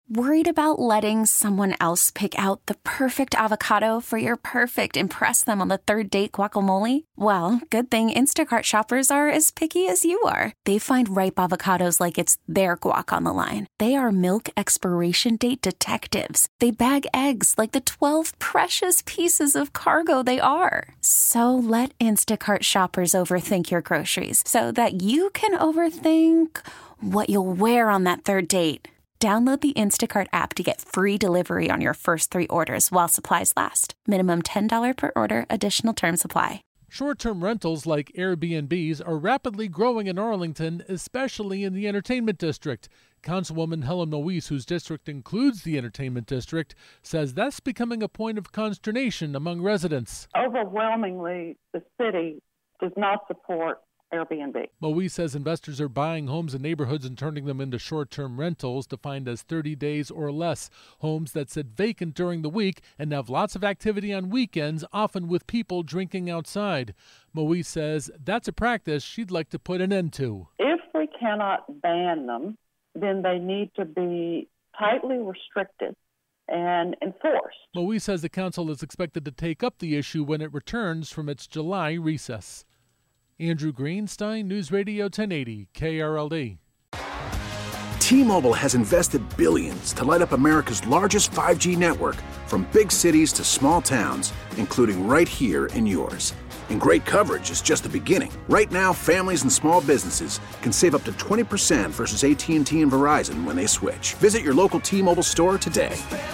Worried about letting someone else pick out the perfect avocado for your perfect impress them on the third date guacamole? Well, good thing Instacart shoppers are as picky as you are. They find ripe avocados like it's their guac on the line. They are milk expiration date detectives. They bag eggs like the 12 precious pieces of cargo they are. So let Instacart shoppers overthink your groceries so that you can overthink what you'll wear on that third date. Download the Instacart app to get free delivery on your first 3 orders while supplies last. Minimum $10 per order. Additional terms apply. Short-term rentals like Airbnbs are rapidly growing in Arlington, especially in the entertainment district. Councilwoman Helen Moise, whose district includes the entertainment district, says that's becoming a point of consternation among residents. Overwhelmingly, the city does not support Airbnb. Moise says investors are buying homes in neighborhoods and turning them into short-term rentals defined as 30 days or less. Homes that sit vacant during the week and have lots of activity on weekends, often with people drinking outside. Moise says that's a practice she'd like to put an end to. If we cannot ban them, then they need to be tightly restricted and enforced. Moise says the council is expected to take up the issue when it returns from its July recess. Andrew Greenstein, News Radio 1080, KRLD. T-Mobile has invested billions to light up America's largest 5G network, from big cities to small towns, including right here in yours. And great coverage is just the beginning. Right now, families and small businesses can save up to 20% versus AT&T and Verizon when they switch. Visit your local T-Mobile store today.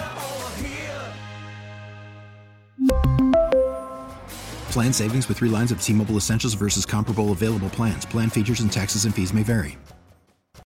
Plan savings with 3 lines of T-Mobile Essentials versus comparable available plans. Plan features and taxes and fees may vary.